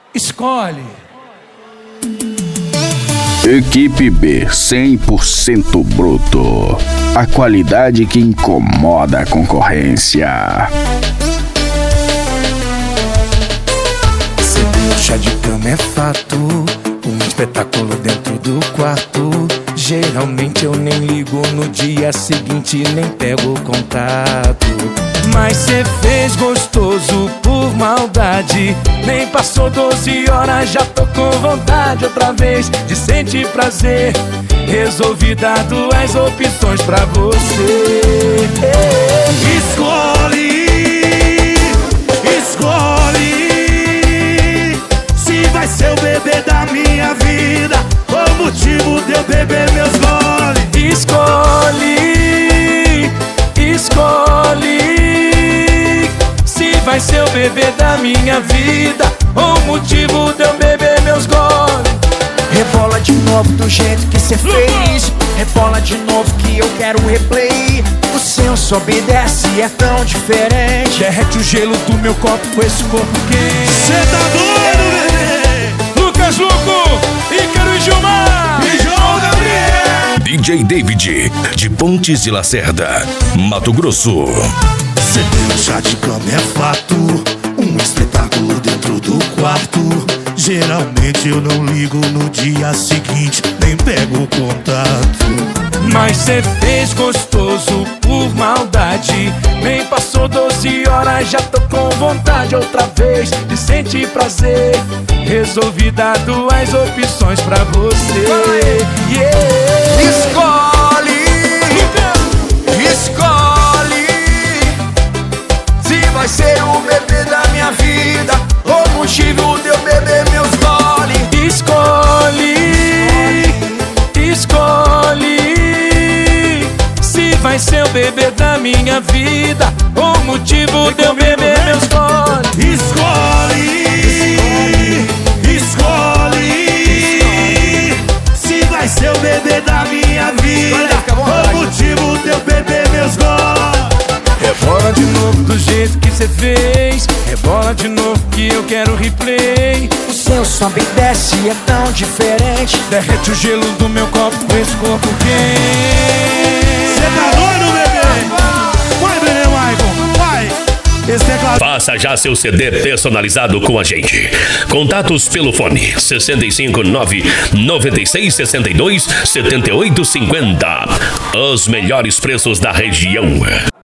Escolhe. Equipe B 100% bruto. A qualidade que incomoda a concorrência. Seu chá de cama é fato, um espetáculo dentro do quarto. Geralmente eu nem ligo no dia seguinte, nem pego contato. Mas cê fez gostoso por maldade. Nem passou 12 horas, já tô com vontade outra vez de sentir prazer. Resolvi dar duas opções pra você. Escolhe, se vai ser o bebê da minha vida, o motivo de eu beber meus goles. Escolhe, se vai ser o bebê da minha vida, o motivo de eu beber meus goles. Rebola de novo do jeito que cê fez. Rebola de novo que eu quero replay. O seu sobe e desce é tão diferente. Derrete o gelo do meu copo com esse corpo quente. Cê tá doido, bebê? Lucas Luco, Ícaro e Gilmar. E João Gabriel. DJ David, de Pontes de Lacerda, Mato Grosso. Cê tem um chá de cama é fato, um espetáculo dentro do quarto. Geralmente eu não ligo no dia seguinte, nem pego contato. Mas cê fez gostoso por maldade. Nem passou 12 horas, já tô com vontade outra vez de sentir prazer. Resolvi dar duas opções pra você. Escolhe, se vai ser o bebê da minha vida, o motivo de eu beber meus goles. Escolhe, se vai ser o bebê da minha vida, o motivo de eu beber meus goles. Escolhe, se vai ser o bebê da minha vida, o motivo de eu beber meus goles. Rebola de novo do jeito que cê fez. Rebola de novo que eu quero replay. O seu sobe e desce é tão diferente. Derrete o gelo do meu copo com esse corpo quente. Cê tá doido, bebê? Vai, bebê, Michael, vai. Esse teclado. Faça já seu CD personalizado com a gente. Contatos pelo fone 659 96 62 78 50. Os melhores preços da região.